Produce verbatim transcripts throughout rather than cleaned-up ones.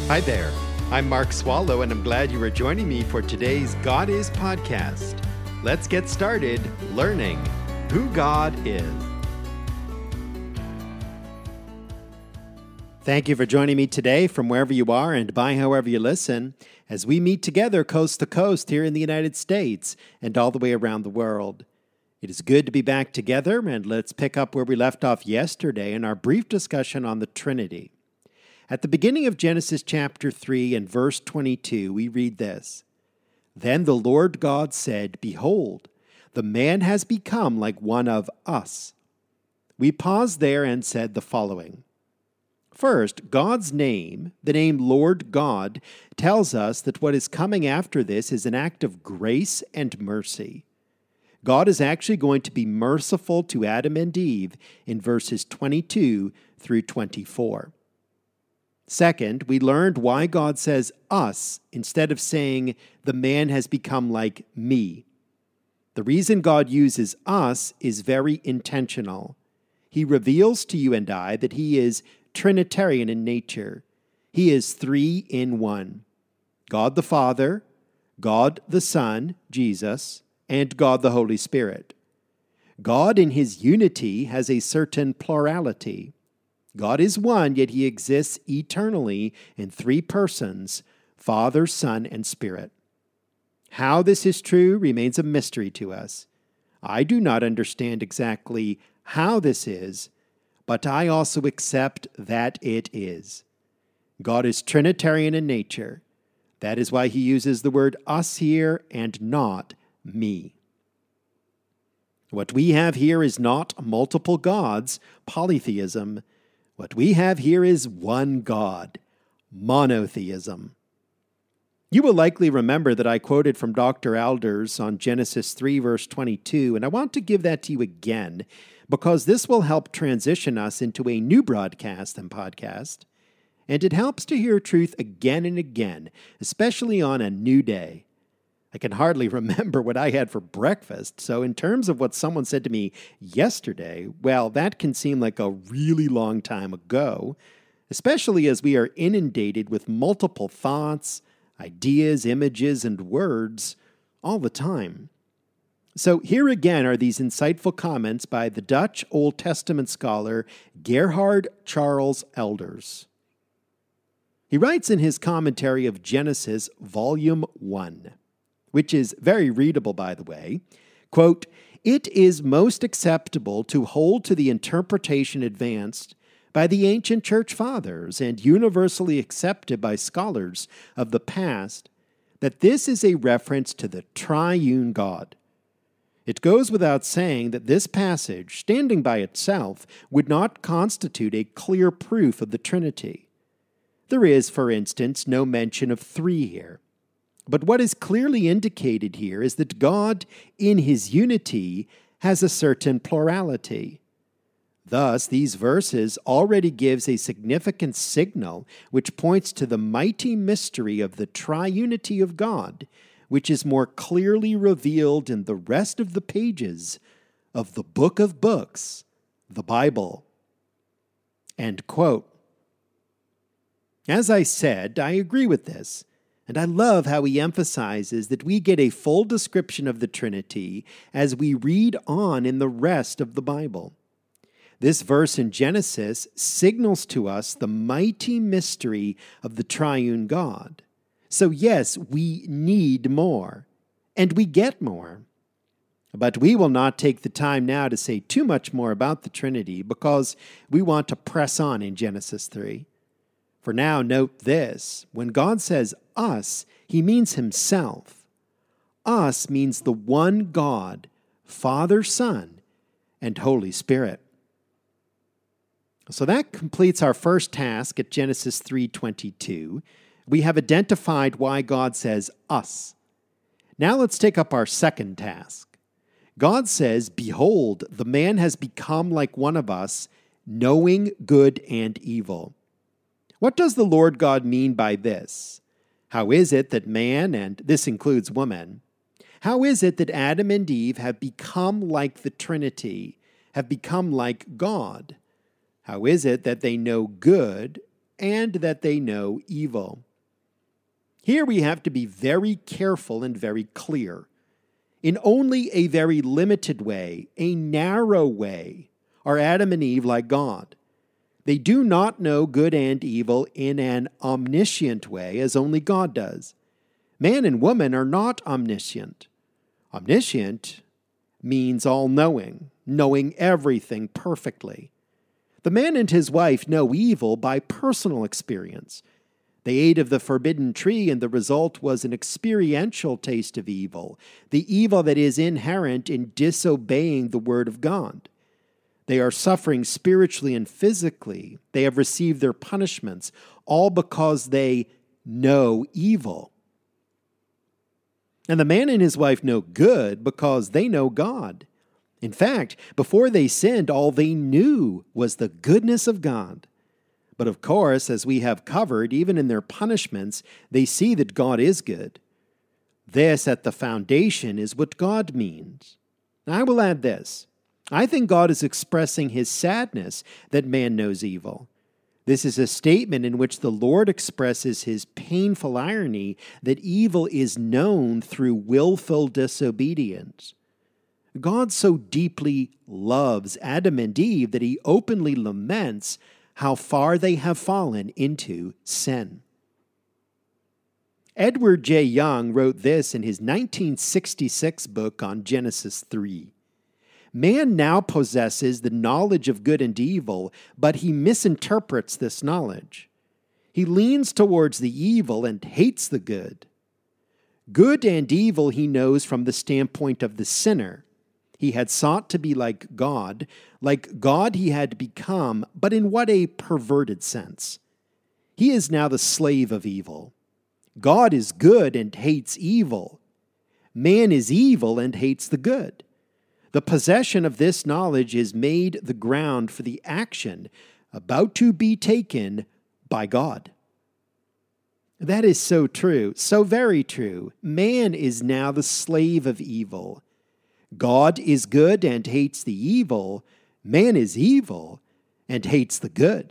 Hi there. I'm Mark Swallow, and I'm glad you are joining me for today's God Is podcast. Let's get started learning who God is. Thank you for joining me today from wherever you are and by however you listen, as we meet together coast to coast here in the United States and all the way around the world. It is good to be back together, and let's pick up where we left off yesterday in our brief discussion on the Trinity. At the beginning of Genesis chapter three and verse twenty-two, we read this: "Then the Lord God said, Behold, the man has become like one of us." We paused there and said the following. First, God's name, the name Lord God, tells us that what is coming after this is an act of grace and mercy. God is actually going to be merciful to Adam and Eve in verses twenty-two through twenty-four. Second, we learned why God says us instead of saying the man has become like me. The reason God uses us is very intentional. He reveals to you and I that he is Trinitarian in nature. He is three in one. God the Father, God the Son, Jesus, and God the Holy Spirit. God in his unity has a certain plurality. God is one, yet he exists eternally in three persons, Father, Son, and Spirit. How this is true remains a mystery to us. I do not understand exactly how this is, but I also accept that it is. God is Trinitarian in nature. That is why he uses the word us here and not me. What we have here is not multiple gods, polytheism. What we have here is one God, monotheism. You will likely remember that I quoted from Doctor Alders on Genesis three, verse twenty-two, and I want to give that to you again because this will help transition us into a new broadcast and podcast, and it helps to hear truth again and again, especially on a new day. I can hardly remember what I had for breakfast, so in terms of what someone said to me yesterday, well, that can seem like a really long time ago, especially as we are inundated with multiple thoughts, ideas, images, and words all the time. So here again are these insightful comments by the Dutch Old Testament scholar Gerhard Charles Elders. He writes in his commentary of Genesis, Volume one, which is very readable, by the way, quote, "It is most acceptable to hold to the interpretation advanced by the ancient church fathers and universally accepted by scholars of the past that this is a reference to the triune God. It goes without saying that this passage, standing by itself, would not constitute a clear proof of the Trinity. There is, for instance, no mention of three here. But what is clearly indicated here is that God, in his unity, has a certain plurality. Thus, these verses already gives a significant signal which points to the mighty mystery of the triunity of God, which is more clearly revealed in the rest of the pages of the book of books, the Bible." End quote. As I said, I agree with this. And I love how he emphasizes that we get a full description of the Trinity as we read on in the rest of the Bible. This verse in Genesis signals to us the mighty mystery of the triune God. So yes, we need more, and we get more. But we will not take the time now to say too much more about the Trinity because we want to press on in Genesis three. For now, note this. When God says us, he means himself. Us means the one God, Father, Son, and Holy Spirit. So that completes our first task at Genesis three twenty-two. We have identified why God says us. Now let's take up our second task. God says, "Behold, the man has become like one of us, knowing good and evil." What does the Lord God mean by this? How is it that man, and this includes woman, how is it that Adam and Eve have become like the Trinity, have become like God? How is it that they know good and that they know evil. Here we have to be very careful and very clear. In only a very limited way, a narrow way, are Adam and Eve like God. They do not know good and evil in an omniscient way, as only God does. Man and woman are not omniscient. Omniscient means all-knowing, knowing everything perfectly. The man and his wife know evil by personal experience. They ate of the forbidden tree, and the result was an experiential taste of evil, the evil that is inherent in disobeying the word of God. They are suffering spiritually and physically. They have received their punishments, all because they know evil. And the man and his wife know good because they know God. In fact, before they sinned, all they knew was the goodness of God. But of course, as we have covered, even in their punishments, they see that God is good. This, at the foundation, is what God means. I will add this. I think God is expressing his sadness that man knows evil. This is a statement in which the Lord expresses his painful irony that evil is known through willful disobedience. God so deeply loves Adam and Eve that he openly laments how far they have fallen into sin. Edward J. Young wrote this in his nineteen sixty-six book on Genesis three. Man now possesses the knowledge of good and evil, but he misinterprets this knowledge. He leans towards the evil and hates the good. Good and evil he knows from the standpoint of the sinner. He had sought to be like God. Like God he had become, but in what a perverted sense. He is now the slave of evil. God is good and hates evil. Man is evil and hates the good. The possession of this knowledge is made the ground for the action about to be taken by God. That is so true, so very true. Man is now the slave of evil. God is good and hates the evil. Man is evil and hates the good.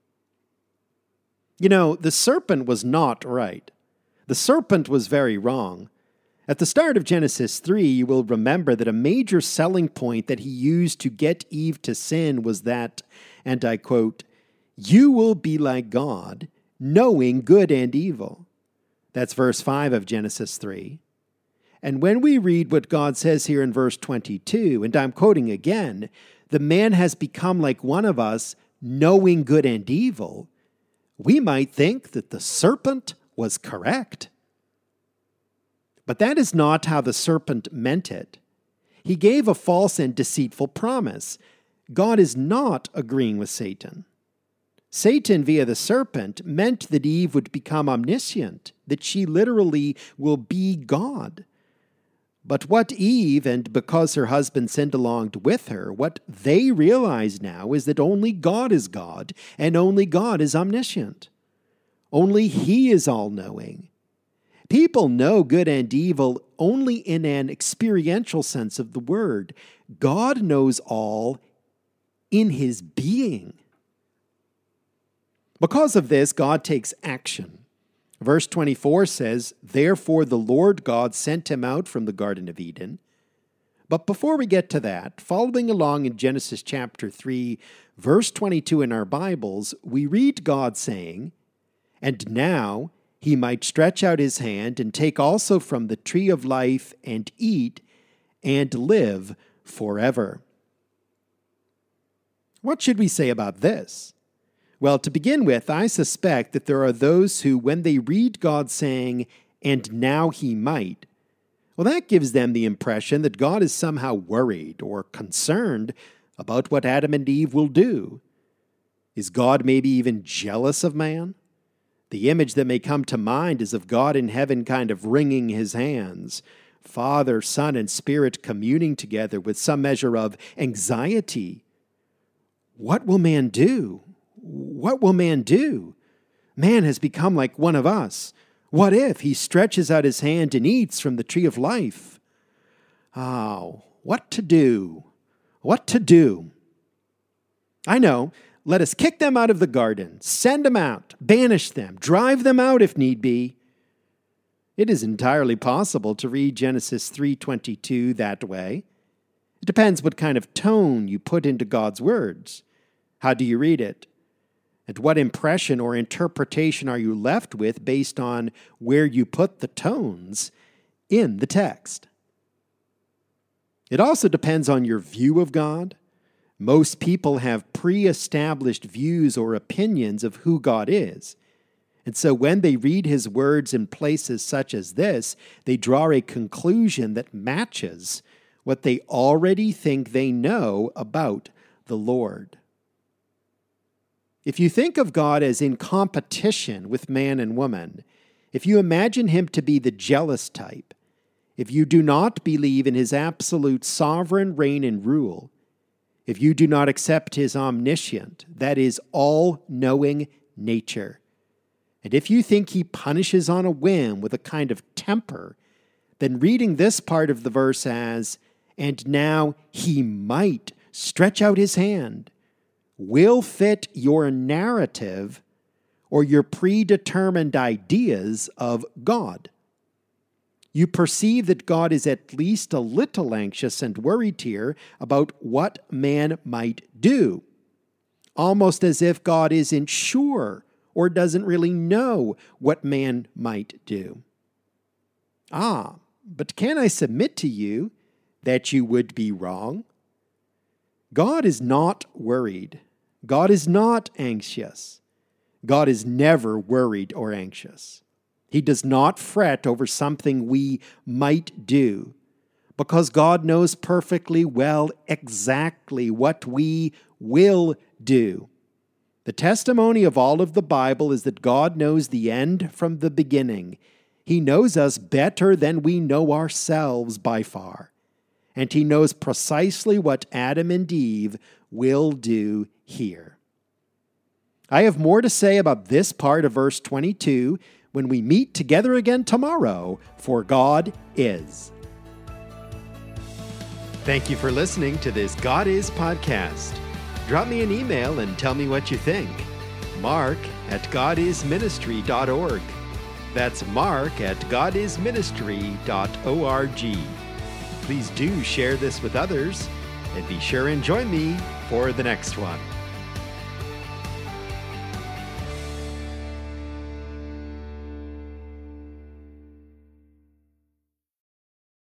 You know, the serpent was not right. The serpent was very wrong. At the start of Genesis three, you will remember that a major selling point that he used to get Eve to sin was that, and I quote, "You will be like God, knowing good and evil." That's verse five of Genesis three. And when we read what God says here in verse twenty-two, and I'm quoting again, "The man has become like one of us, knowing good and evil," we might think that the serpent was correct. But that is not how the serpent meant it. He gave a false and deceitful promise. God is not agreeing with Satan. Satan, via the serpent, meant that Eve would become omniscient, that she literally will be God. But what Eve, and because her husband sinned along with her, what they realize now is that only God is God, and only God is omniscient. Only he is all-knowing. People know good and evil only in an experiential sense of the word. God knows all in his being. Because of this, God takes action. Verse twenty-four says, "Therefore the Lord God sent him out from the Garden of Eden." But before we get to that, following along in Genesis chapter three, verse twenty-two in our Bibles, we read God saying, "And now he might stretch out his hand and take also from the tree of life and eat and live forever." What should we say about this? Well, to begin with, I suspect that there are those who, when they read God saying, "and now he might," well, that gives them the impression that God is somehow worried or concerned about what Adam and Eve will do. Is God maybe even jealous of man? The image that may come to mind is of God in heaven kind of wringing his hands, Father, Son, and Spirit communing together with some measure of anxiety. What will man do? What will man do? Man has become like one of us. What if he stretches out his hand and eats from the tree of life? Oh, what to do? What to do? I know. let us kick them out of the garden, send them out, banish them, drive them out if need be. It is entirely possible to read Genesis three twenty-two that way. It depends what kind of tone you put into God's words. How do you read it? And what impression or interpretation are you left with based on where you put the tones in the text? It also depends on your view of God. Most people have pre-established views or opinions of who God is. And so when they read his words in places such as this, they draw a conclusion that matches what they already think they know about the Lord. If you think of God as in competition with man and woman, if you imagine him to be the jealous type, if you do not believe in his absolute sovereign reign and rule, if you do not accept his omniscient, that is, all-knowing nature, and if you think he punishes on a whim with a kind of temper, then reading this part of the verse as, and now he might stretch out his hand, will fit your narrative or your predetermined ideas of God. You perceive that God is at least a little anxious and worried here about what man might do, almost as if God isn't sure or doesn't really know what man might do. Ah, but can I submit to you that you would be wrong? God is not worried. God is not anxious. God is never worried or anxious. He does not fret over something we might do, because God knows perfectly well exactly what we will do. The testimony of all of the Bible is that God knows the end from the beginning. He knows us better than we know ourselves by far. And he knows precisely what Adam and Eve will do here. I have more to say about this part of verse twenty-two when we meet together again tomorrow, for God is. Thank you for listening to this God Is podcast. Drop me an email and tell me what you think. Mark at god is ministry dot org. That's Mark at god is ministry dot org. Please do share this with others, and be sure and join me for the next one.